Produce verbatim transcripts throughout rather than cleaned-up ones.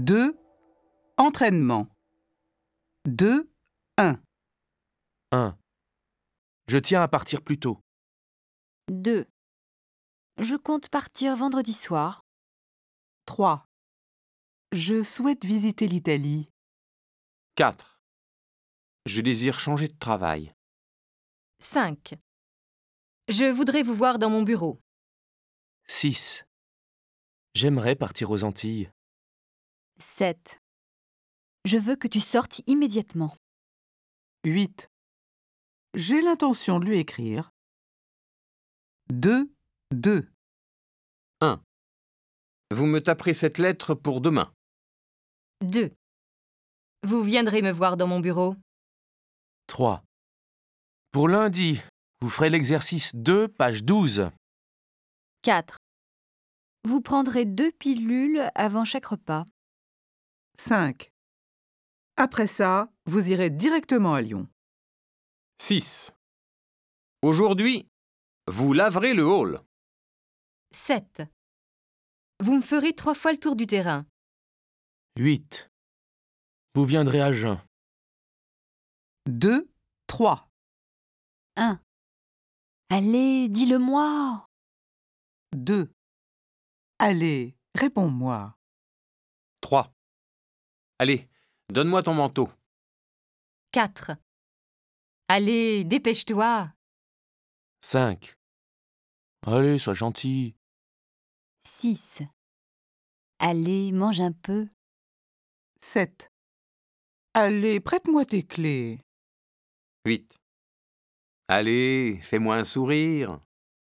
deux. Entraînement. deux. un. un. Je tiens à partir plus tôt. deux. Je compte partir vendredi soir. trois. Je souhaite visiter l'Italie. quatre. Je désire changer de travail. cinq. Je voudrais vous voir dans mon bureau. six. J'aimerais partir aux Antilles. sept. Je veux que tu sortes immédiatement. huit. J'ai l'intention de lui écrire. deux. deux. un. Vous me taperez cette lettre pour demain. deux. Vous viendrez me voir dans mon bureau. trois. Pour lundi, vous ferez l'exercice deux, page douze. quatre. Vous prendrez deux pilules avant chaque repas. cinq. Après ça, vous irez directement à Lyon. six. Aujourd'hui, vous laverez le hall. sept. Vous me ferez trois fois le tour du terrain. huit. Vous viendrez à jeun. deux. trois. un. Allez, dis-le-moi. deux. Allez, réponds-moi. trois. Allez, donne-moi ton manteau. quatre. Allez, dépêche-toi. cinq. Allez, sois gentil. six. Allez, mange un peu. sept. Allez, prête-moi tes clés. huit. Allez, fais-moi un sourire.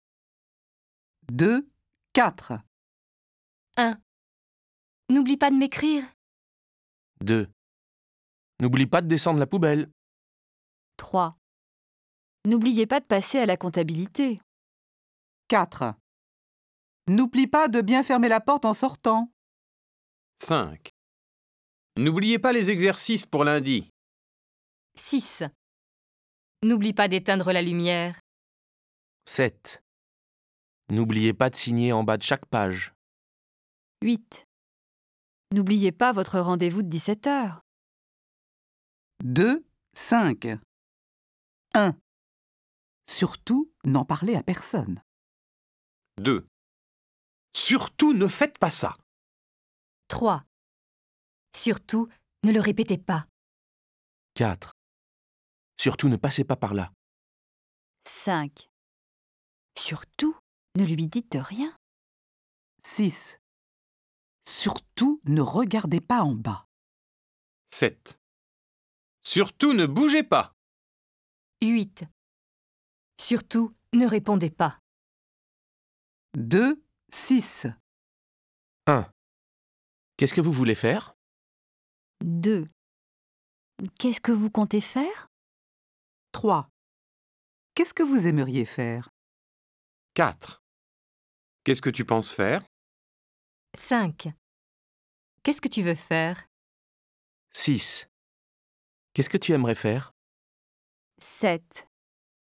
deux. quatre. un. N'oublie pas de m'écrire. deux. N'oublie pas de descendre la poubelle. trois. N'oubliez pas de passer à la comptabilité. quatre. N'oublie pas de bien fermer la porte en sortant. cinq. N'oubliez pas les exercices pour lundi. six. N'oublie pas d'éteindre la lumière. sept. N'oubliez pas de signer en bas de chaque page. huit. N'oubliez pas votre rendez-vous de dix-sept heures. deux. cinq. un. Surtout, n'en parlez à personne. deux. Surtout ne faites pas ça. trois. Surtout, ne le répétez pas. quatre. Surtout ne passez pas par là. cinq. Surtout, ne lui dites rien. six. Surtout, ne regardez pas en bas. sept. Surtout ne bougez pas. huit. Surtout, ne répondez pas. deux. six. un. Qu'est-ce que vous voulez faire? deux. Qu'est-ce que vous comptez faire? trois. Qu'est-ce que vous aimeriez faire? quatre. Qu'est-ce que tu penses faire? cinq. Qu'est-ce que tu veux faire? six. Qu'est-ce que tu aimerais faire? sept.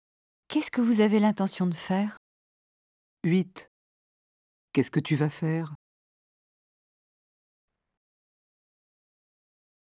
Qu'est-ce que vous avez l'intention de faire? huit. Qu'est-ce que tu vas faire?